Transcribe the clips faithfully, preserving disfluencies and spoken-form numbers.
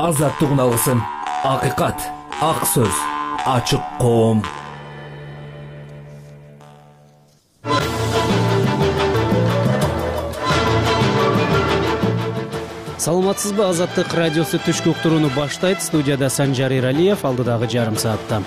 азаттығын алғысын. Ақиқат, ақ сөз, ашық қоғам. Саламатсызбы, Азаттық радиосы түшкі уктурууну баштайт. Студияда Санжар Иралиев, алдыдагы жарым саатта.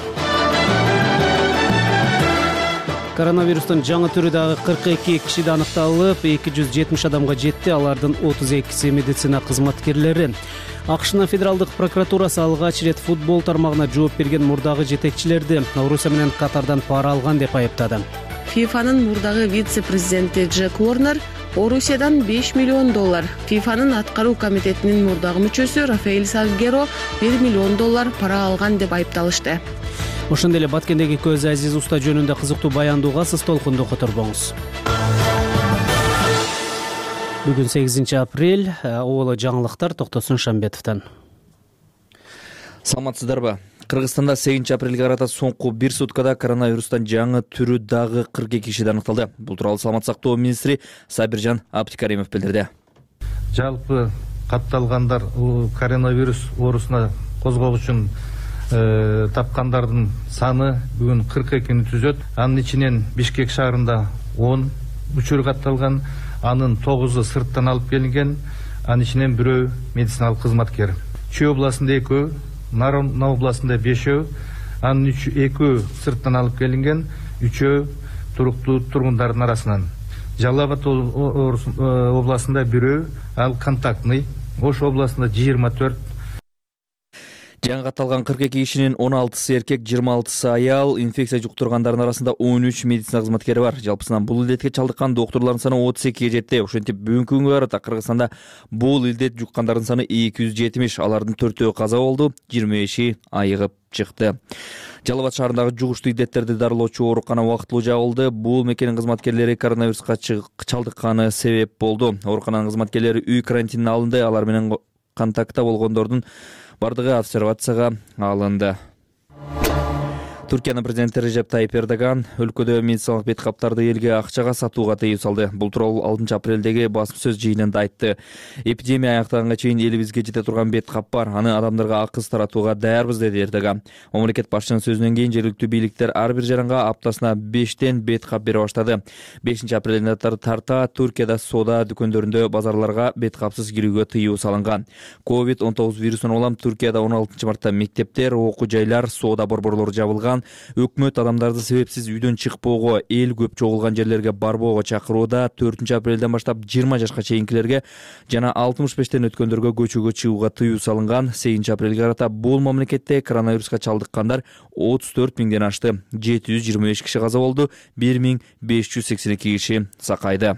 Коронавирустун жаңы түрү дагы кырк эки кишиде аныкталып, эки жүз жетимиш адамга жетти. Алардын отуз экиси медицина кызматкерлери. АКШнын федералдык прокуратурасы алгач ирет футбол тармагына жооп берген мурдагы жетекчилерди Орусия менен Катардан пара алган деп айыптады. ФИФАнын мурдагы вице-президенти Джек Уорнер Орусиядан беш миллион доллар, ФИФАнын аткаруу комитетинин мурдагы мүчөсү Рафаэль Сальгеро бир миллион доллар пара алган деп айыпталышты. Ошондой эле Баткендеги көз Азиз Уста жөнүндө кызыктуу баяндууга сиз толкунду которбоңуз. Бүгүн сегизинчи апрель, оболо жаңылыктар Токтосун Шамбетовдон. Саламатсыздарбы? Кыргызстанда сегизинчи апрелге карата соңку бир суткада коронавирустан жаңы түрү дагы кырк эки кишиде аныкталды. Бул тууралуу Саламат сактоо министри Сабиржан Абдикаримов билдирди. Жалпы катталгандар коронавирус оорусуна козголуш үчүн тапкандардын саны бүгүн кырк экини түзөт. Анын ичинен Бишкек шаарында он учур катталган, анын тогузу сырттан алып келинген, анын ичинен бирөө медициналык кызматкер. Чүй областында экөө, Нарон областында бешөө, анын экөө сырттан алып келинген, үчөө туруктуу тургундардын арасынан. Жалал Абад областында бирөө, ал контактный. Ош областында жыйырма төрт. Жаңы катталган кырк эки кишинин он алтысы эркек, жыйырма алтысы аял, инфекция жуктургандардын арасында он үч медицина кызматкери бар. Жалпысынан бул илдетке чалдыккан доктурлардын саны отуз экиге жетти. Ошентип бүгүнкү күнгө карата Кыргызстанда бул илдет жуккандардын саны эки жүз жетимиш. Алардын төртөө каза болду, жыйырма беши айыгып чыкты. Жалал Абад шаарындагы жугуштуу илдеттерди дарылоочу оорукана убактылуу жабылды. Бул мекенин кызматкерлери коронавируска чалдыкканы себеп болду. Оорукананын кызматкерлери үй карантинине алынды. Алар менен контактта болгондордун бардыгы обсервацияга алынды. Түркиянын президенти Режеп Тайип Эрдоган өлкөдө медициналык бет каптарды элге акчага сатууга тыюу салды. Бул тууралуу алтынчы апрелдеги басым сөз жыйынында айтты. Эпидемия аякта чейин элибизге жете турган бет кап бар. Аны адамдарга акыс таратууга даярбыз, деди Эрдоган. Мамлекет башчынын сөзүнөн кийин жергиликтүү бийликтер ар бир жаранга аптасына бештен бет кап бере баштады. бешинчи апрелден тарта Түркияда соода дүкөндөрүндө базарларга бет капсыз кирүүгө тыюу салынган. ковид он тогуз вирусуна улам Түркияда он алтынчы мартта мектептер, окуу жайлар, соода борборлору жабылган. Өкмөт адамдарды себепсиз үйдөн чыкпоого, эл көп чогулган жерлерге барбоого чакырууда. төртүнчү апрелден баштап жыйырма жашка чейинкилерге жана алтымыш бештен өткөндөргө көчөгө чыгууга тыюу салынган. сегизинчи апрелге карата бул мамлекетте коронавируска чалдыккандар отуз төрт миңден ашты. жети жүз жыйырма беш киши каза болду, бир миң беш жүз сексен эки киши сакайды.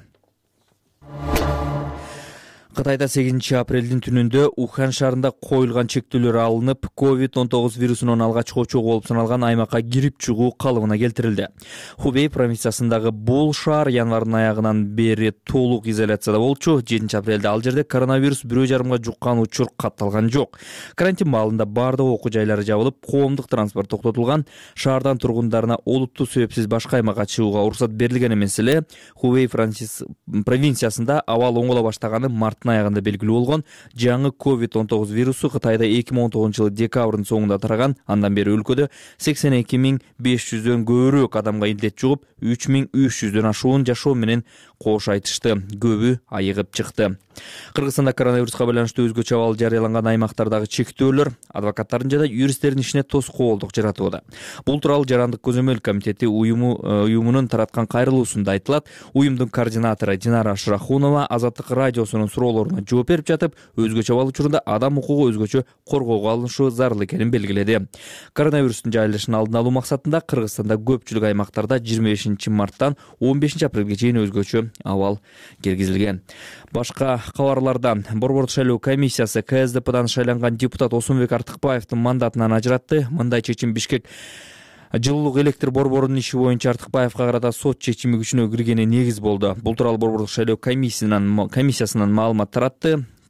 Кытайда сегизинчи апрелдин түнүндө Ухан шаарында коюлган чектөөлөр алынып, ковид он тогуз вирусунун алгачкы очогу болуп саналган аймакка кирип чыгуу калыбына келтирилди. Хубей провинциясындагы бул шаар январдын аягынан бери толук изоляцияда болчу. жетинчи апрелде ал жерде коронавирус бирөө жарымга жуккан учур катталган жок. Карантин маалында бардык окуу жайлары жабылып, коомдук транспорт токтотулган. Шаардан тургундарына олуттуу себепсиз башка аймакка чыгууга уруксат берилген эмес эле. Хубей провинциясында абал оңоло баштаганы март аягында белгилүү болгон. Жаңы ковид он тогуз вирусу Кытайда эки миң он тогузунчу жылы декабрдын соңунда тараган. Андан бери өлкөдө сексен эки миң беш жүздөн көбүрөөк адамга илдет жугуп, үч миң үч жүздөн ашуун жашоо менен кош айтышты. Көбү айыгып чыкты. Кыргызстанда коронавируска байланыштуу өзгөчө абал жарыяланган аймактардагы чектөөлөр адвокаттардын жана юристтердин ишине тоскоолдук жаратууда. Бул тууралуу Жарандык көзөмөл комитети уюму уюмунун тараткан кайрылуусунда айтылат. Уюмдун координатору Динара Ашрахунова Азаттык радиосунун суроолоруна жооп берип жатып, өзгөчө абал учурунда адам укугу өзгөчө коргоого алынышы зарыл экенин белгиледи. Коронавирустун жайылышын алдын алуу максатында Кыргызстанда көпчүлүк аймактарда жыйырма бешинчи марттан он бешинчи апрелге чейин өзгөчө абал киргизилген. Башка кабарлардан Борбордук шайлоо комиссиясы К С Д П'дан шайланган депутат Осунбек Артыкбаевдин мандатынан ажыратты. Мындай чечим Бишкек жылуулук электр борборунун иши боюнча Артыкбаевга карата сот чечими күчүнө киргени негиз болду. Бул тууралуу Борбордук шайлоо комиссиясынан комиссиясынан маалымат таратты.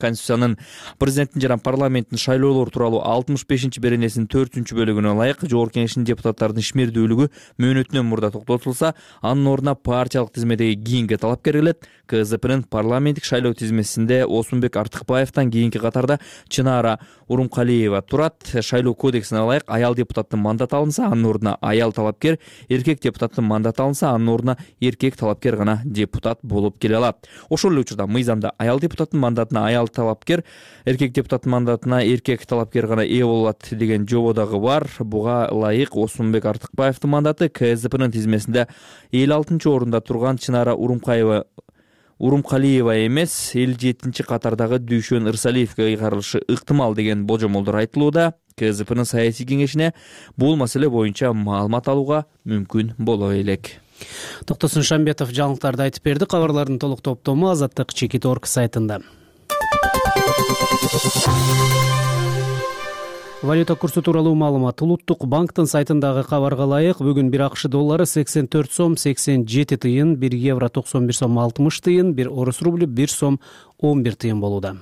Конституциянын президенттин жана парламенттин шайлоолор тууралуу алтымыш бешинчи беренесинин төртүнчү бөлүгүнө ылайык Жогорку Кеңештин депутаттардын ишмердүүлүгү мөөнөтүнөн мурда токтотулса, анын ордуна партиялык тизмедеги кийинки талапкер келет. КСДПнын парламенттик шайлоо тизмесинде Осмонбек Артыкбаевден кийинки катарда Чынара Урумкалиева турат. Шайлоо кодексине ылайык аял депутаттын мандаты алынса, анын ордуна аял талапкер, эркек депутаттын мандаты алынса, анын ордуна эркек талапкер гана депутат болуп келе алат. Ошол эле учурда мыйзамда аял депутаттын мандатына аял талапкер, эркек депутаттын мандатына эркек талапкер гана ээ болот деген жобо дагы бар. Буга ылайык Осмонбек Артыкбаевдин мандаты КСДПнын тизмесинде элүү алтынчы орунда турган Чынара Урумкаева Урумкалиева эмес, элүү жетинчи катардагы Дүйшөн Ырсалиевге ыйгарылышы ыктымал деген болжомолдор айтылууда. КСДПнын саясий кеңешине бул маселе боюнча маалымат алууга мүмкүн боло элек. Токтосун Шамбетов жаңылыктарды айтып берди. Кабарлардын толук топтому Азаттык Чекит Орг сайтында. Валюта курсу тууралуу маалымат Улуттук банктын сайтындагы кабарга ылайык бүгүн бир АКШ доллары сексен төрт сом сексен жети тыйын, бир евро токсон бир сом алтымыш тыйын, бир орус рублю бир сом он бир тыйын болууда.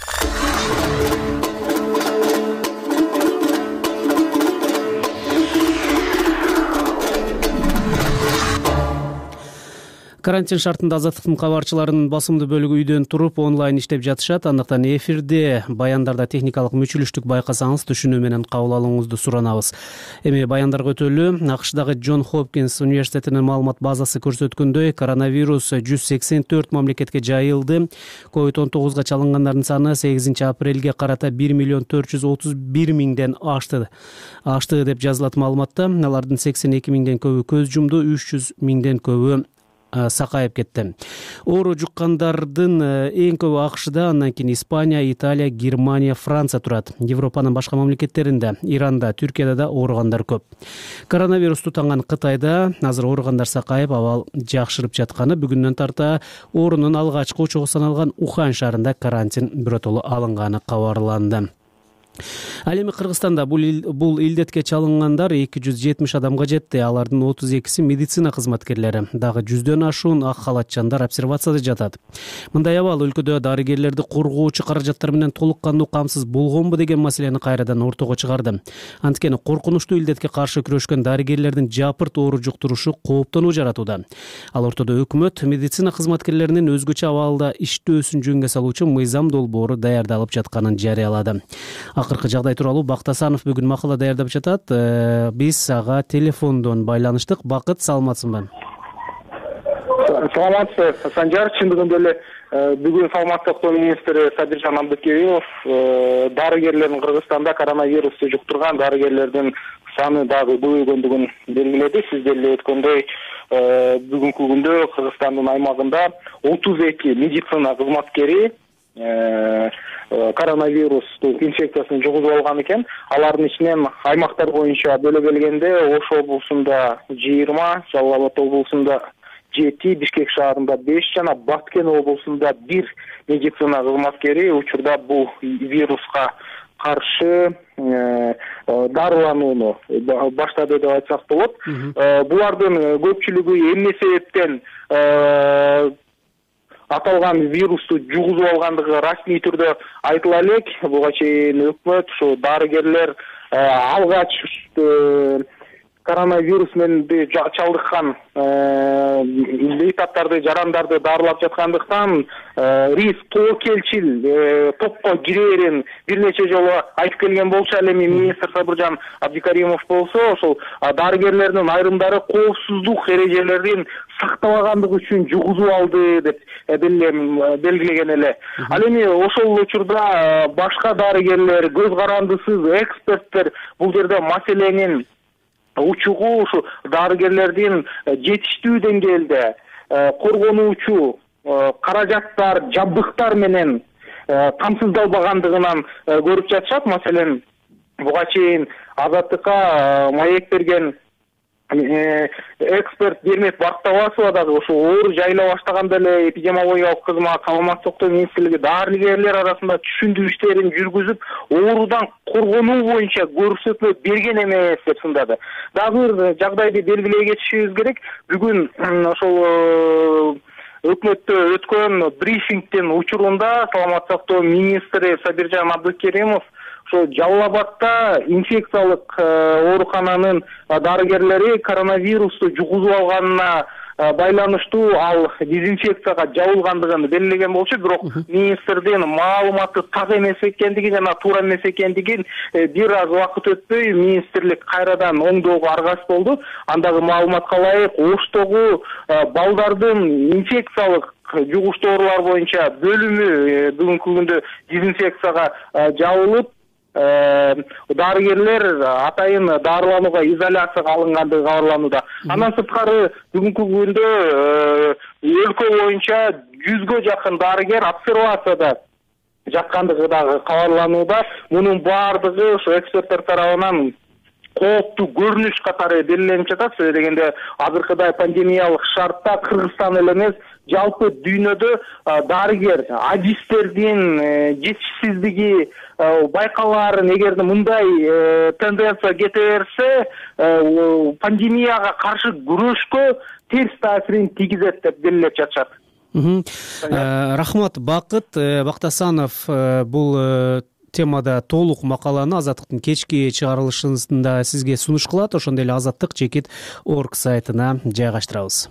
Карантин шартында Азаттыктын кабарчыларынын басымдуу бөлүгү үйдөн туруп онлайн иштеп жатышат. Андыктан эфирде баяндарда техникалык мүчүлүштүк байкасаңыз түшүнүү менен кабыл алууңузду суранабыз. Эми баяндарга өтөлү. АКШдагы Джон Хопкинс университетинин маалымат базасы көрсөткөндөй, коронавирус жүз сексен төрт мамлекетке жайылды. ковид он тогузга чалынгандардын саны сегизинчи апрелге карата бир миллион төрт жүз отуз бир миңден ашты. Ашты деп жазылат маалыматта. Алардын сексен эки миңден көбү көз жумду, үч жүз миңден көбү сакайып кетти. Оору жуккандардын эң көбү АКШда, андан кийин Испания, Италия, Германия, Франция турат. Европанын башка мамлекеттеринде, Иранда, Түркияда да ооругандар көп. Коронавирус тутанган Кытайда азыр ооругандар сакайып, абал жакшырып жатканы, бүгүндөн тарта оорунун алгачкы очогу саналган Ухан шаарында карантин биротоло алынганы кабарланды. Ал эми Кыргызстанда бул илдетке чалынгандар эки жүз жетимиш адамга жетти. Алардын отуз экиси медицина кызматкерлери. Дагы жүздөн ашуун ак халатчандар обсервацияда жатат. Мындай абал өлкөдө дарыгерлерди коргоочу каражаттар менен толук кандуу камсыз болгонбу деген маселени кайрадан ортого чыгарды. Анткени коркунучтуу илдетке каршы күрөшкөн дарыгерлердин жапырт оору жуктурушу кооптонуу жаратууда. Ал ортодо өкмөт медицина кызматкерлеринин өзгөчө абалда иштөөсүн жөнгө салуучу мыйзам долбоору даярдалып жатканын жарыялады. Акыркы жагдай тууралуу Бактасанов бүгүн макала даярдап жатат. Биз ага телефондон байланыштык. Бакыт, саламатсыңбы? Саламатсыз, Санжар. Чындыгында эле бүгүн саламаттык сактоо министри Сабиржан Абдыкеримов дарыгерлердин Кыргызстанда коронавирусту жуктурган дарыгерлердин саны дагы көбөйгөндүгүн белгиледи. Сиз деле өткөндөй бүгүнкү күндө Кыргызстандын аймагында отуз эки медицина кызматкери коронавирусту инфекциясын жугузуп алган экен. Алардын ичинен аймактар боюнча бөлө келгенде Ош облусунда жыйырма, Жалал Абад облусунда жети, Бишкек шаарында беш жана Баткен облусунда бир медицина кызматкери учурда бул вируска каршы дарыланууну баштады деп айтсак болот. Булардын көпчүлүгү эмне себептен аталган вирусту жугузуп алгандыгы расмий түрдө айтыла элек. Буга чейин өкмөт ушу дарыгерлер алгач коронавирус менен чалдыккан бейтаптарды, жарандарды дарылап жаткандыктан риск тобокелчил топко кирээрин бир нече жолу айтып келген болчу. Ал эми министр Сабыржан Абдикаримов болсо ошол дарыгерлердин айрымдары коопсуздук эрежелерин сактабагандыгы үчүн жугузуп алды деп белгилеген эле. Ал эми ошол учурда башка дарыгерлер, көз карандысыз эксперттер бул жерде маселенин учугу ушу дарыгерлердин жетиштүү деңгээлде коргонуучу каражаттар, жабдыктар менен камсыздалбагандыгынан көрүп жатышат. Маселен, буга чейин Азаттыкка маек берген эксперт Бермек Бактабасова дагы ушу оору жайыла баштаганда эле эпидемиологиялык кызмат, саламаттык сактоо министрлиги дарыгерлер арасында түшүндүрүү иштерин жүргүзүп, оорудан коргонуу боюнча көрсөтмө берген эмес деп сындады. Дагы бир жагдайды белгилей кетишибиз керек. Бүгүн ошол өкмөттө өткөн брифингдин учурунда саламаттык сактоо министри Сабиржан Абдыкеримов ошо Жалал Абадта инфекциялык оорукананын дарыгерлери коронавирусту жугузуп алганына байланыштуу ал дезинфекцияга жабылгандыгын белгилеген болчу, бирок министрдин маалыматы так эмес экендиги жана туура эмес экендигин бир аз убакыт өтпөй министрлик кайрадан оңдоого аргасыз болду. Андагы маалыматка ылайык Оштогу балдардын инфекциялык жугуштуу оорулар боюнча бөлүмү бүгүнкү күндө дезинфекцияга жабылып, дарыгерлер атайын дарыланууга изоляцияга алынгандыгы кабарланууда. Андан сырткары бүгүнкү күндө өлкө боюнча жүзгө жакын дарыгер обсервацияда жаткандыгы дагы кабарланууда. Мунун баардыгы ошо эксперттер тарабынан кооптуу көрүнүш катары белгиленип жатат. Себеби дегенде азыркыдай пандемиялык шартта Кыргызстан эле эмес, жалпы дүйнөдө дарыгер адистердин жетишсиздиги байкалаарын эгерде мындай тенденция кете берсе, пандемияга каршы күрөшкө терс таасирин тийгизет деп белгилеп жатышат. Рахмат, Бакыт Бактасанов бул темада толук макаланы Азаттыктын кечки чыгарылышында сизге сунуш кылат. Ошондой эле Азаттык чекит орг сайтына жайгаштырабыз.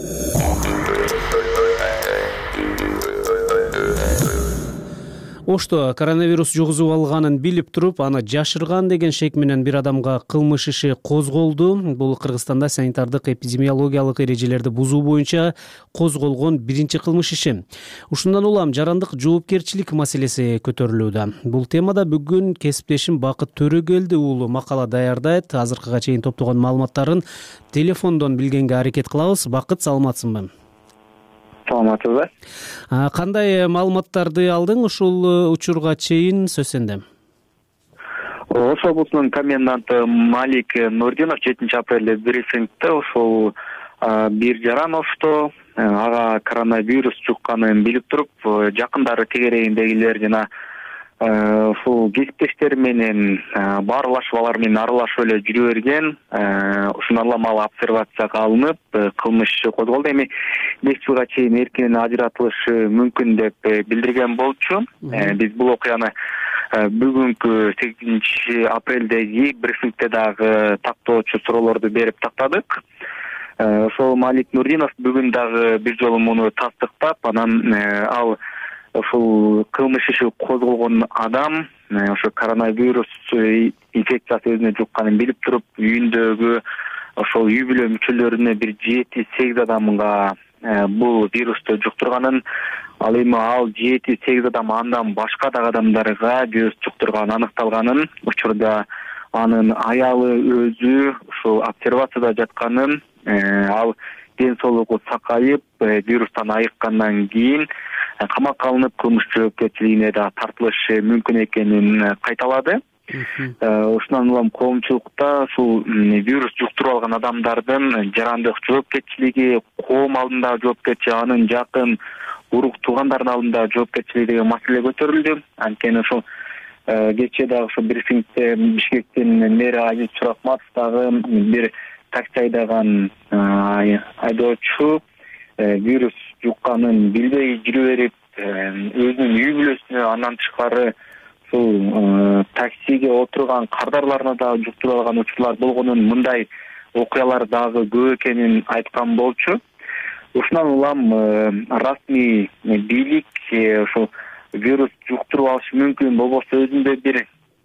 Ошто коронавирус жугузуп алганын билип туруп, аны жашырган деген шек менен бир адамга кылмыш иши козголду. Бул Кыргызстанда санитардык эпидемиологиялык эрежелерди бузуу боюнча козголгон биринчи кылмыш иши. Ушундан улам жарандык жоопкерчилик маселеси көтөрүлүүдө. Бул темада бүгүн кесиптешим Бакыт Төрөгелди уулу макала даярдайт. Азыркыга чейин топтогон маалыматтарын телефондон билгенге аракет кылабыз. Бакыт, саламатсыңбы? Саламатсызбы? Кандай маалыматтарды алдың ушул учурга чейин, сөз сенде? Ош облусунун коменданты Малик Нурдинов жетинчи апрелде брифингде ошол бир жаран Ошто ага коронавирус жукканын билип туруп, жакындары тегерегиндегилер жана ушул кесиптештери менен баарлашып алар менен аралашып эле жүрө берген. Ушундан улам ал обсервацияга алынып, кылмыш иши козголду. Эми беш жылга чейин эркинен ажыратылышы мүмкүн деп билдирген болчу. Биз бул окуяны бүгүнкү сегизинчи апрелдеги брифингде дагы тактоочу суроолорду берип тактадык. Ошол Малик Нурдинов бүгүн дагы бир жолу муну тастыктап, анан ал ушул кылмыш иши козголгон адам ошо коронавирус инфекциясы өзүнө жукканын билип туруп, үйүндөгү ошол үй бүлө мүчөлөрүнө бир жети сегиз адамга бул вирусту жуктурганын, ал эми ал жети сегиз адам андан башка дагы адамдарга вирус жуктурганы аныкталганын, учурда анын аялы өзү ушул обсервацияда жатканын, ал ден соолугу сакайып, вирустан айыккандан кийин камакка алынып, кылмыш жоопкерчилигине да тартылышы мүмкүн экенин кайталады. Ушундан улам коомчулукта ушул вирус жуктуруп алган адамдардын жарандык жоопкерчилиги, коом алдындагы жоопкерчилиги, анын жакын урук туугандардын алдындагы жоопкерчилиги деген маселе көтөрүлдү. Анткени ошол кечээ дагы ошо брифингде Бишкектин мэри Азиз Чуракматов дагы бир такси айдаган айдоочу вирус жукканын билбей жүрө берип, өзүнүн үй бүлөсүнө, андан тышкары ушул таксиге отурган кардарларына да жуктуруп алган учурлар болгонун, мындай окуялар дагы көп экенин айткан болчу. Ушундан улам расмий бийлик ошол вирус жуктуруп алышы мүмкүн болбосо, өзүндө бир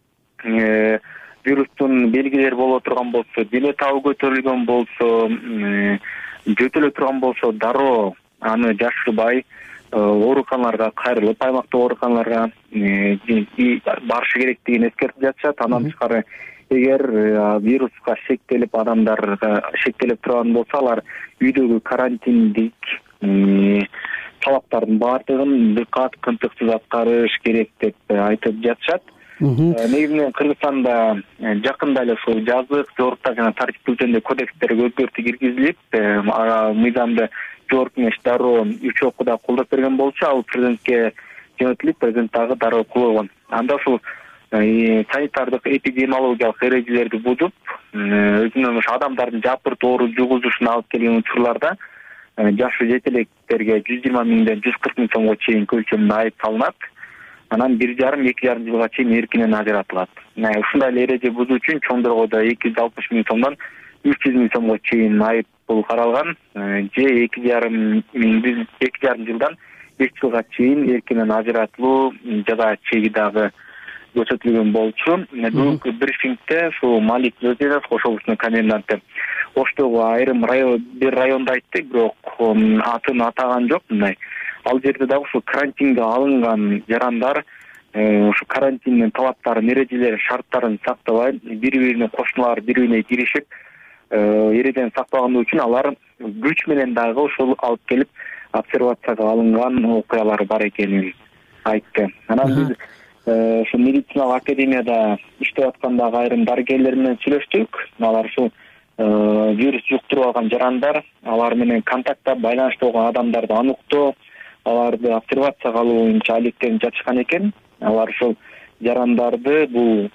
вирустун белгилери боло турган болсо, дене табы көтөрүлгөн болсо, жөтөлө турган болсо, дароо аны жашырбай ооруканаларга кайрылып, аймактык ооруканаларга барышы керектигин эскертип жатышат. Андан тышкары, эгер вируска шектелип, адамдарга шектелип турган болсо, алар үйдөгү карантиндик талаптардын баардыгын дыкат, кынтыксыз аткарыш керек деп айтып жатышат. Негизинен Кыргызстанда жакында эле ушул жазык жоруктар жана тартиптүү жөнүндө кодекстерге өзгөртүү киргизилип, мыйзамды жогорку кеңеш дароо үч окууда колдоп берген болчу. Ал президентке жөнөтүлүп, президент дагы дароо кулган. Анда ушул санитардык эпидемиологиялык эрежелерди бузуп, өзүнүн ошо адамдардын жапырт оору жугузушуна алып келген учурларда жашы жете электерге жүз жыйырма миңден жүз кырк миң сомго чейинки өлчөмдө айып салынат. Анан бир жарым эки жарым жылга чейин эркинен ажыратылат. Ушундай эле эреже бузуу үчүн чоңдорго да эки жүз алпыш миң сомдон үч жүз миң сомго чейин айып бул каралган. Же эки жарым миң эки жарым жылдан беш жылга чейин эркинен ажыратылуу жаза чеги дагы көрсөтүлгөн болчу. Бүгүнкү брифингде ушул Малик Нурдинов Ош облусунун коменданты Оштогу айрым район бир райондо айтты, бирок атын атаган жок. Мындай ал жерде дагы ушу карантинге алынган жарандар ушу карантиндин талаптарын, эрежелерин, шарттарын сактабай, бири-биринин кошуналары бири-бирине киришип, эрежени сактабаганы үчүн алар күч менен дагы ушул алып келип обсервацияга алынган окуялар бар экенин айтты. Анан биз ушу медициналык академияда иштеп аткандагы айрым дарыгерлер менен сүйлөштүк. Алар ушул вирус жуктуруп алган жарандар, алар менен контактта байланышта болгон адамдарды аныктоо, аларды обсервацияга алуу боюнча алектенип жатышкан экен. Алар ушул жарандарды бул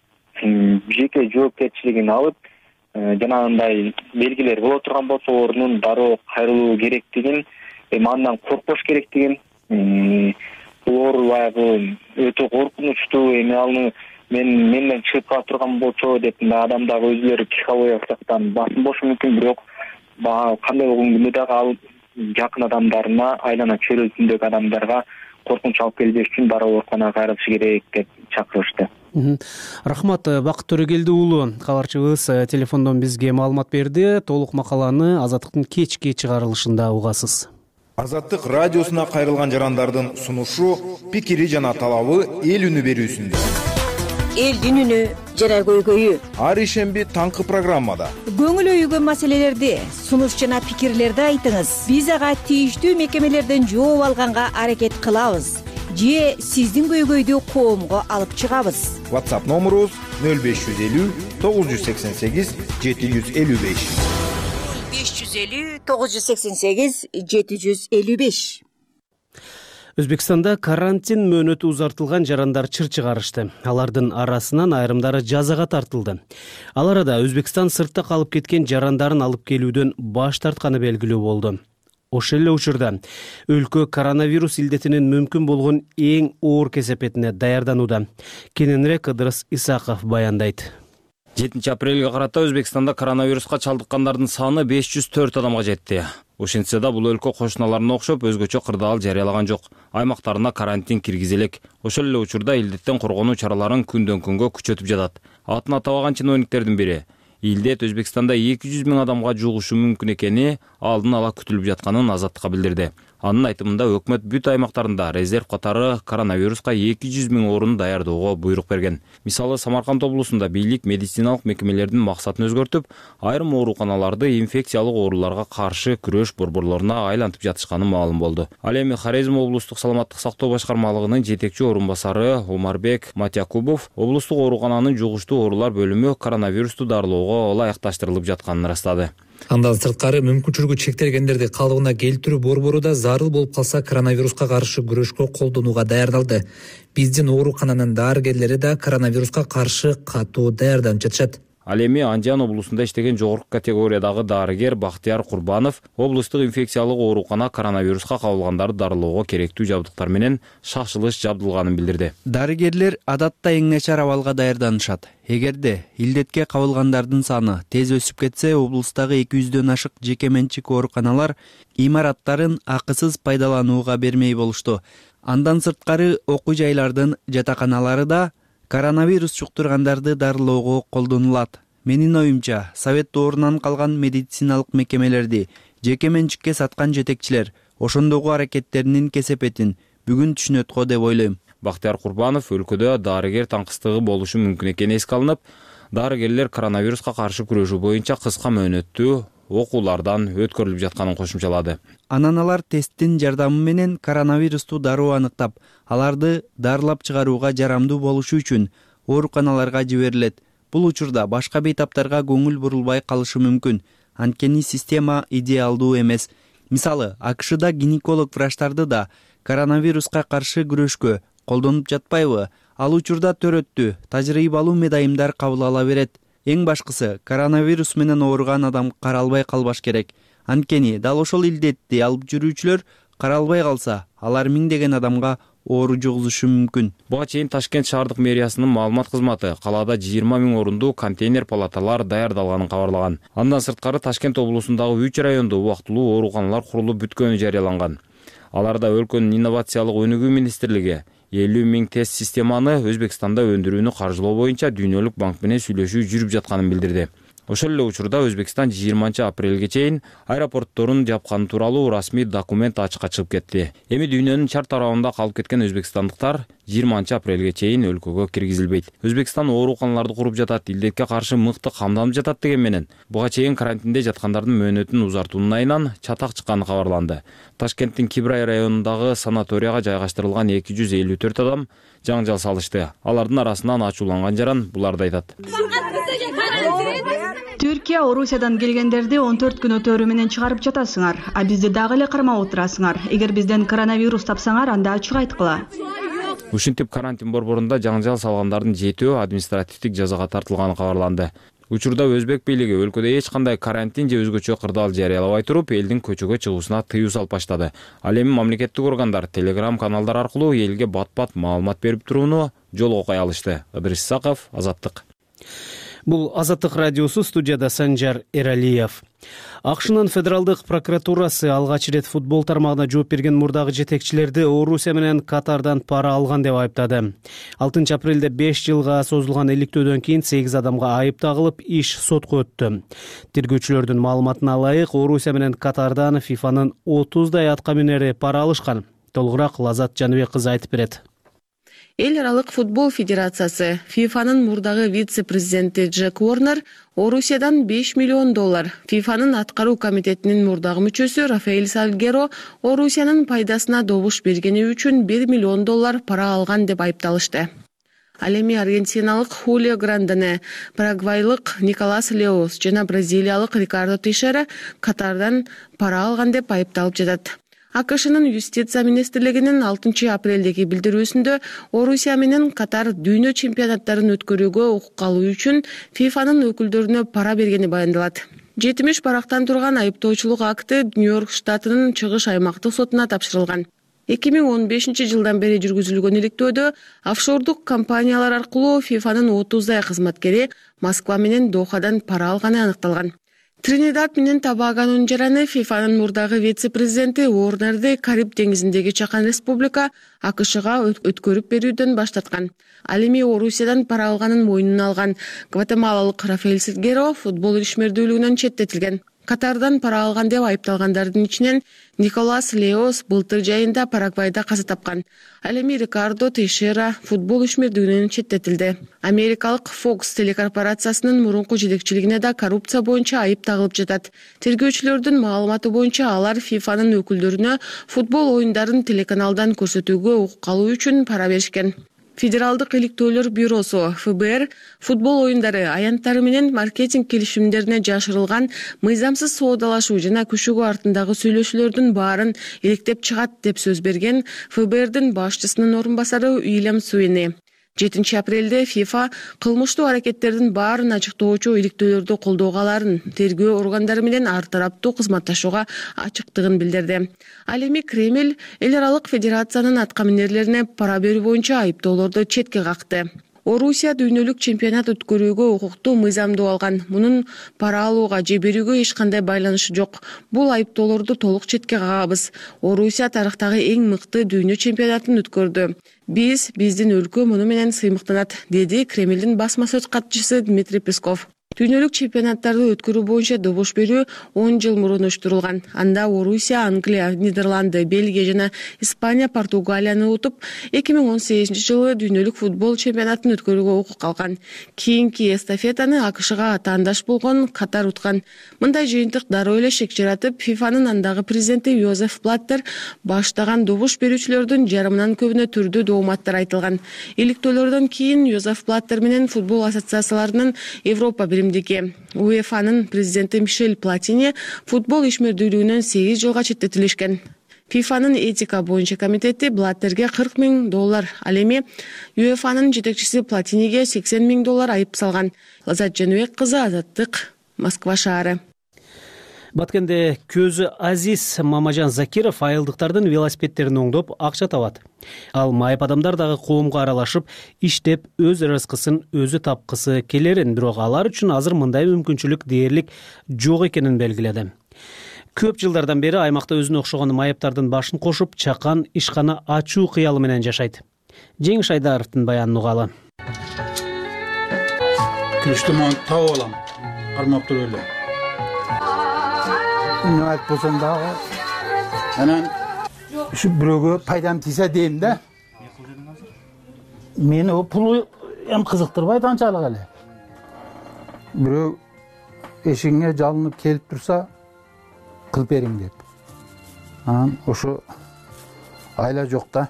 жеке жоопкерчилигин алып, жанагындай белгилер боло турган болсо орнун дароо кайрылуу керектигин, эми андан коркпош керектигин, бул оору баягы өтө коркунучтуу, эми аны мен менден чыгып кала турган болчу деп адам дагы өзүлөрү психологиялык жактан басым болушу мүмкүн, бирок кандай болгондо дагы ал жакын адамдарына, айлана чөйрөсүндөгү адамдарга коркунуч алып келбеш үчүн дароо ооруканага кайрылышы керек деп чакырышты. Рахмат, Бакыт Төрөгелди уулу кабарчыбыз телефондон бизге маалымат берди. Толук макаланы Азаттыктын кечки чыгарылышында угасыз. Азаттык радиосуна кайрылган жарандардын сунушу, пикири жана талабы эл үнү берүүсүндө. Элдин үнү жана көйгөйү. Ар ишемби таңкы программада Көңүл өйгөн маселелерди, сунуш жана пикирлерди айтыңыз. Биз ага тийиштүү мекемелерден жооп алганга аракет кылабыз. Же сиздин көйгөйдү коомго алып чыгабыз. WhatsApp номерубуз нөл беш жүз элүү тогуз жүз сексен сегиз жети жүз элүү беш. беш жүз элүү тогуз жүз сексен сегиз жети жүз элүү беш. Өзбекстанда карантин мөөнөтү узартылган жарандар чыр чыгарышты. Алардын арасынан айрымдары жазага тартылды. Ал арада Өзбекстан сыртта калып кеткен жарандарын алып келүүдөн баш тартканы белгилүү болду. Ошол эле учурда өлкө коронавирус илдетинин мүмкүн болгон эң оор кесепетине даярданууда. Кененирээк Ыдырыс Исаков баяндайт. жетинчи апрелге карата Өзбекстанда коронавируска чалдыккандардын саны беш жүз төрт адамга жетти. Ошентсе да бул өлкө кошуналарына окшоп өзгөчө кырдаал жарыялаган жок. Аймактарына карантин киргизелек. Ошол эле учурда илдеттен коргонуу чараларын күндөн күнгө күчөтүп жатат. Атын атабаган чиновниктердин бири илдет Өзбекстанда эки жүз миң адамга жугушу мүмкүн экени алдын ала күтүлүп жатканын Азаттыкка билдирди. Анын айтымында өкмөт бүт аймактарында резерв катары коронавируска эки жүз миң орун даярдоого буйрук берген. Мисалы, Самарканд облусунда бийлик медициналык мекемелердин максатын өзгөртүп, айрым ооруканаларды инфекциялык ооруларга каршы күрөш борборлоруна айлантып жатышканы маалым болду. Ал эми Хорезм облустук саламаттык сактоо башкармалыгынын жетекчи орун басары Омарбек Матякубов облустук оорукананын жугуштуу оорулар бөлүмү коронавирусту дарылоого ылайыкташтырылып жатканын ырастады. Андан сырткары мүмкүнчүлүгү чектелгендерди калыбына келтирүү борбору да зарыл болуп калса коронавируска каршы күрөшкө колдонууга даярдалды. Биздин оорукананын дарыгерлери да коронавируска каршы катуу даярданып жатышат. Ал эми Андиан облусунда иштеген жогорку категориядагы дарыгер Бактияр Курбанов облустук инфекциялык оорукана коронавируска кабылгандарды дарылоого керектүү жабдыктар менен шашылыш жабдылганын билдирди. Дарыгерлер адатта эң начар абалга даярданышат. Эгерде илдетке кабылгандардын саны тез өсүп кетсе, облустагы эки жүздөн ашык жеке менчик ооруканалар имараттарын акысыз пайдаланууга бермей болушту. Андан сырткары окуу жайлардын жатаканалары да коронавирус жуктургандарды дарылоого колдонулат. Менин оюмча, совет орунан калган медициналык мекемелерди жеке менчикке саткан жетекчилер ошондогу аракеттеринин кесепетин бүгүн түшүнөт го деп ойлойм. Бактияр Курбанов өлкөдө дарыгер таңкыстыгы болушу мүмкүн экени эске алынып, дарыгерлер коронавируска каршы күрөшүү боюнча кыска мөөнөттүү окуулардан өткөрүлүп жатканын кошумчалады. Анан алар тесттин жардамы менен коронавирусту дароо аныктап, аларды дарылап чыгарууга жарамдуу болушу үчүн ооруканаларга жиберилет. Бул учурда башка бейтаптарга көңүл бурулбай калышы мүмкүн. Анткени система идеалдуу эмес. Мисалы, АКШда гинеколог врачтарды да коронавируска каршы күрөшкө колдонуп жатпайбы? Ал учурда төрөттү, тажрыйбалуу медайымдар кабыл ала берет. Эң башкысы, коронавирус менен ооруган адам каралбай калбаш керек. Анткени дал ошол илдетти алып жүрүүчүлөр каралбай калса, алар миңдеген адамга оору жугузушу мүмкүн. Буга чейин Ташкент шаардык мэриясынын маалымат кызматы калаада жыйырма миң орундуу контейнер палаталар даярдалганын кабарлаган. Андан сырткары Ташкент облусундагы үч райондо убактылуу ооруканалар курулуп бүткөнү жарыяланган. Аларда өлкөнүн инновациялык өнүгүү министрлиги элүү миң тест системаны Өзбекстанда өндүрүүнү каржылоо боюнча Дүйнөлүк банк менен сүйлөшүү жүрүп жатканын билдирди. Ошол эле учурда Өзбекстан жыйырманчы апрелге чейин аэропортторун жапканы тууралуу расмий документ ачыкка чыгып кетти. Эми дүйнөнүн чар тарабында калып кеткен өзбекстандыктар жыйырманчы апрелге чейин өлкөгө киргизилбейт. Өзбекстан ооруканаларды куруп жатат, илдетке каршы мыкты камданып жатат деген менен буга чейин карантинде жаткандардын мөөнөтүн узартуунун айынан чатак чыкканы кабарланды. Ташкенттин Кибрай районундагы санаторияга жайгаштырылган эки жүз элүү төрт адам жаңжал салышты. Алардын арасынан ачууланган жаран буларды айтат. Түркия Орусиядан келгендерди он төрт күн өтөрү менен чыгарып жатасыңар, а бизди дагы эле кармап отурасыңар. Эгер бизден коронавирус тапсаңар, анда ачык айткыла. Ушинтип карантин борборунда жаңжал салгандардын жетөө административдик жазага тартылганы кабарланды. Учурда Өзбек бийлиги өлкөдө эч кандай карантин же өзгөчө кырдаал жарыялабай туруп, элдин көчөгө чыгуусуна тыюу салып баштады. Ал эми мамлекеттик органдар Telegram каналдар аркылуу элге бат-бат маалымат берип турууну жолго кое алышты. Ыдырыс Исаков, Азаттык. Бул Азаттык радиосу, студияда Санжар Эралиев. Акшнын федералдык прокуратурасы алгач ирет футбол тармагына жооп берген мурдагы жетекчилерди Орусия менен Катардан пара алган деп айыптады. алтынчы апрелде беш жылга созулган иликтөөдөн кийин сегиз адамга айып тагылып, иш сотко өттү. Тергөөчүлөрдүн маалыматына ылайык, Орусия менен Катардан фифанын отуздай атка минери пара алышкан. Толугураак Лазат Жаныбек кызы айтып берет. Эл аралык футбол федерациясы фифанын мурдагы вице-президенти Джек Уорнер Орусиядан беш миллион доллар, фифанын аткаруу комитетинин мурдагы мүчөсү Рафаэль Сальгеро Орусиянын пайдасына добуш бергени үчүн бир миллион доллар пара алган деп айыпталышты. Ал эми аргентиналык Хулио Грандене, парагвайлык Николас Леос жана бразилиялык Рикардо Тейшера Катардан пара алган деп айыпталып жатат. АКШнын юстиция министрлигинин алтынчы апрелдеги билдирүүсүндө Орусия менен Катар дүйнө чемпионаттарын өткөрүүгө укук алуу үчүн фифанын өкүлдөрүнө пара бергени баяндалат. жетимиш барактан турган айыптоочулук акты Нью-Йорк штатынын чыгыш аймактык сотуна тапшырылган. эки миң он бешинчи жылдан бери жүргүзүлгөн иликтөөдө офшордук компаниялар аркылуу фифанын отуздай кызматкери Москва менен Дохадан пара алганы аныкталган. Тринидад менен Тобагонун жараны фифанын мурдагы вице-президенти Уорнерди Кариб деңизиндеги чакан республика АКШга өткөрүп берүүдөн баштаткан. Ал эми Орусиядан пара алганын мойнуна алган гватемалалык Рафаэль Сальгеро футбол ишмердүүлүгүнөн четтетилген. Катардан пара алган деп айыпталгандардын ичинен Николас Леос былтыр жайында Парагвайда каза тапкан. Ал эми Рикардо Тейшера футбол ишмердүүлүгүнөн четтетилди. Америкалык Fox телекорпорациясынын мурунку жетекчилигине да коррупция боюнча айып тагылып жатат. Тергөөчүлөрдүн маалыматы боюнча алар фифанын өкүлдөрүнө футбол оюндарын телеканалдан көрсөтүүгө укук алуу үчүн пара беришкен. Федералдык иликтөөлөр бюросу эф бэ эр футбол оюндары аянттары менен маркетинг келишимдерине жашырылган мыйзамсыз соодалашуу жана күшөгүү артындагы сүйлөшүүлөрдүн баарын иликтеп чыгат деп сөз берген эф бэ эрдин башчысынын орун басары Уильям Суини. жетинчи апрелде ФИФА кылмыштуу аракеттердин баарын ачыктоочу иликтөөлөрдү колдоого аларын, тергөө органдары менен ар тараптуу кызматташууга ачыктыгын билдирди. Ал эми Кремль эл аралык федерациянын аткаминерлерине пара берүү боюнча айыптоолорду четке какты. Орусия дүйнөлүк чемпионат өткөрүүгө укуктуу мыйзамдуу алган. Мунун пара алууга же берүүгө эч кандай байланышы жок. Бул айыптоолорду толук четке кагабыз. Орусия тарыхтагы эң мыкты дүйнө чемпионатын өткөрдү. Биз, биздин өлкө муну менен сыймыктанат, деди Кремлдин басма сөз катчысы Дмитрий Песков. Дүйнөлүк чемпионаттарды өткөрүү боюнча добуш берүү он жыл мурун уюштурулган. Анда Орусия, Англия, Нидерланды, Бельгия жана Испания Португалияны утуп, эки миң он сегизинчи жылы дүйнөлүк футбол чемпионатын өткөрүүгө укук алган. Кийинки эстафетаны АКШга атаандаш болгон Катар уткан. Мындай жыйынтык дароо эле шек жаратып, ФИФАнын андагы президенти Йозеф Блаттер баштаган добуш берүүчүлөрдүн жарымынан көбүнө түрдүү дооматтар айтылган. Иликтөөлөрдөн кийин Йозеф Блаттер менен футбол ассоциацияларынын Европа УЕФАнын президенти Мишель Платини футбол ишмердүүлүгүнөн сегиз жылга четтетилишкен. ФИФАнын этика боюнча комитети Блаттерге кырк миң доллар, ал эми УЕФАнын жетекчиси Платиниге сексен миң доллар айып салган. Лазат Жаныбек кызы, Азаттык, Москва шаары. Баткенде көзү Азиз Мамажан Закиров айылдыктардын велосипедтерин оңдоп акча табат. Ал майып адамдар дагы коомго аралашып, иштеп, өз рызкысын өзү тапкысы келерин, бирок алар үчүн азыр мындай мүмкүнчүлүк дээрлик жок экенин белгиледи. Көп жылдардан бери аймакта өзүнө окшогон майыптардын башын кошуп, чакан ишкана ачуу кыялы менен жашайт. Жеңиш Айдаровдун баянын угалы. Күчтүмөн тап алам. Кармап тур эле. Үмүт болсом дагы анан ушу бирөөгө пайдам тийсе дейм да. Мени о пулу эм кызыктырбайт анчалык эле. Бирөө эшигиңе жалынып келип турса, кылып бериң деп. Анан ошо айла жок да.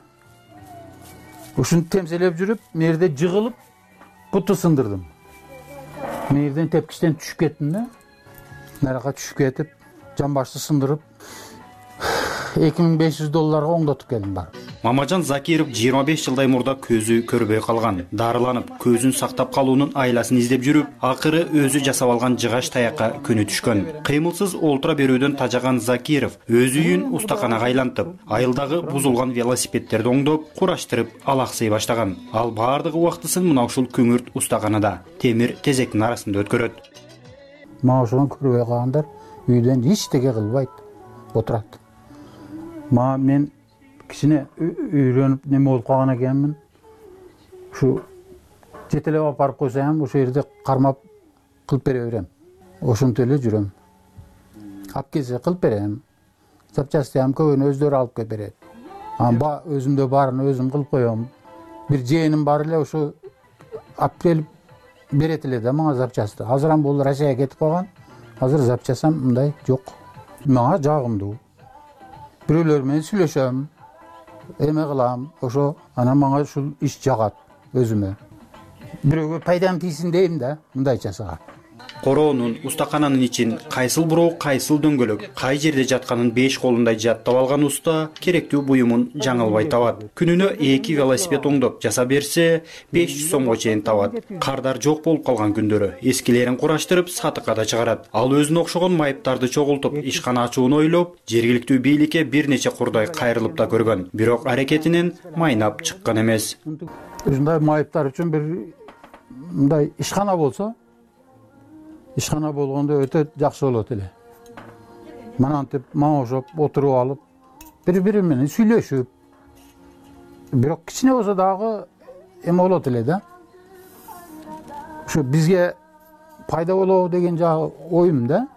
Ушуну темселеп жүрүп, мерде жыгылып, буту сындырдым. Мерден тепкичтен түшүп кеттим да. Нарага түшүп кетип, жамбашты сындырып, эки миң беш жүз долларга оңдотуп келдим бар. Мамажан Закиров жыйырма беш жылдай мурда көзү көрбөй калган. Дарыланып, көзүн сактап калуунун айласын издеп жүрүп, акыры өзү жасап алган жыгач таякка күнү түшкөн. Кыймылсыз олтура берүүдөн тажаган Закиров өз үйүн устаканага айлантып, айылдагы бузулган велосипедтерди оңдоп, кураштырып, алаксый баштаган. Ал баардык убактысын мына ушул күңүрт устаканада, темир тезектин арасында өткөрөт. Мага ошону көрбөй калгандар үйдөн эчтеке кылбайт, отурат. Мага мен кичине үйрөнүп неме болуп калган экенмин. Ушу жетелеп апарып койсом, ошол жерде кармап кылып бере берем. Ошентип эле жүрөм. Алып келсе кылып берем. Запчасти ham көбүн өздөрү алып келип берет. Amba өзүмдө баарын өзүм кылып коем. Бир жээним бар эле, ошо алып келип берет эле да мага запчасты. Азыр ham бул Россияга кетип калган. Азыр запчасам мындай жок. Мага жагымдуу. Бирөөлөр менен сүйлөшөм, эме кылам, ошо анан мага ушул иш жагат өзүмө. Бирөөгө пайдам тийсин дейм да, мындай жасаган. Короонун, устакананын ичин кайсыл буроо, кайсыл дөңгөлөк, кай жерде жатканын беш колундай жаттап алган уста керектүү буюмун жаңылбай табат. Күнүнө эки велосипед оңдоп жаса берсе, беш жүз сомго чейин табат. Кардар жок болуп калган күндөрү эскилерин кураштырып, сатыкка да чыгарат. Ал өзүнө окшогон майыптарды чогултуп, ишкана ачууну ойлоп, жергиликтүү бийликке бир нече курдай кайрылып да көргөн. Бирок аракетинен майнап чыккан эмес. Ушундай майыптар үчүн бир мындай ишкана болсо, ишкана болгондо өтө жакшы болот эле. Манантип, маңошоп, отуруп алып, бири-бири менен сүйлөшүп, бирок кичине болсо дагы эме болот эле да. Ушу бизге пайда болобу деген жагы оюм да.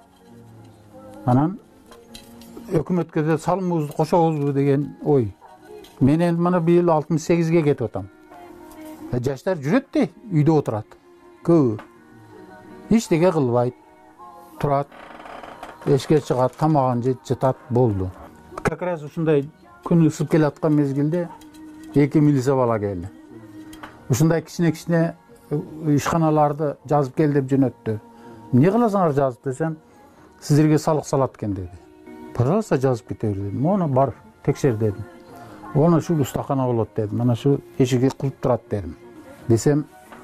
Анан өкмөткө да салымыбызды кошобузбу деген ой. Менен мына быйыл алтымыш сегизге кетип атам. Жаштар жүрөт де, үйдө отурат. Көбү эчтеке кылбайт, турат, эшикке чыгат, тамагын жейт, жатат, болду. Как раз ушундай күн ысып келаткан мезгилде эки милиция бала келди. Ушундай кичине-кичине ишканаларды жазып кел деп жөнөттү. Эмне кыласыңар жазып десем, сиздерге салык салат экен деди. Пожалуйста, жазып кете бер дедим. Мону бар, текшер дедим. Оны ушул устакана болот дедим. Мына шу эшиги кылып турат дедим. Десем,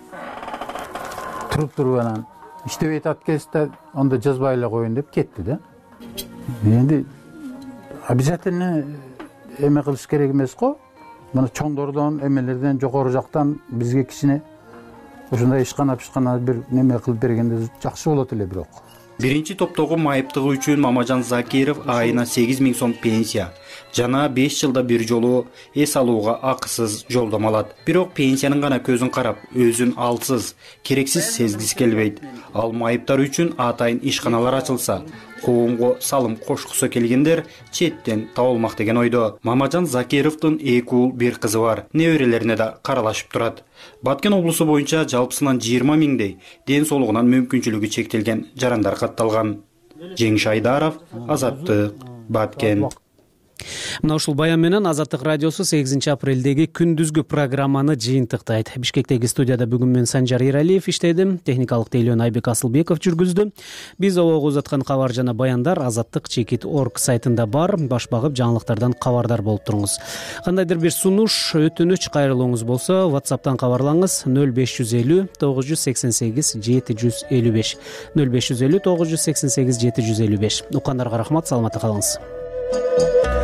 туруп туруп анан иштебей атат кезде, онда жазбай эле коеюн деп кетти да. Энди обязательно эме кылыш керек эмес го. Мына чоңдордон, эмелерден, жогору жактан бизге кичине ушундай ишкана-пишкана бир неме кылып бергенде жакшы болот эле бирок. Биринчи топтогу майыптыгы үчүн Мамажан Закиров айына сегиз миң сом пенсия жана беш жылда бир жолу эс алууга акысыз жолдомо алат. Бирок пенсиянын гана көзүн карап, өзүн алсыз, керексиз сезгиси келбейт. Ал майыптар үчүн атайын ишканалар ачылса, коомго салым кошкусу келгендер четтен табылмак деген ойдо. Мамажан Закировдун эки уул, бир кызы бар. Неберелерине да каралашып турат. Баткен облусу боюнча жалпысынан жыйырма миңдей ден соолугунан мүмкүнчүлүгү чектелген жарандар катталган. Жеңиш Айдаров, Азаттык, Баткен. Мына ушул баян менен Азаттык радиосу сегизинчи апрелдеги күндүзгү программаны жыйынтыктайт. Бишкектеги студияда бүгүн мен Санжар Иралиев иштедим, техникалык тейлөөнү Айбек Асылбеков жүргүздү. Биз обого узаткан кабар жана баяндар азаттык чекит точка орг сайтында бар. Баш багып жаңылыктардан кабардар болуп туруңуз. Кандайдыр бир сунуш, өтүнүч, кайрылууңуз болсо WhatsApp'тан кабарлаңыз нөл беш жүз элүү тогуз жүз сексен сегиз жети жүз элүү беш нөл беш жүз элүү тогуз жүз сексен сегиз жети жүз элүү беш. Уккандарга рахмат, саламатта калыңыз.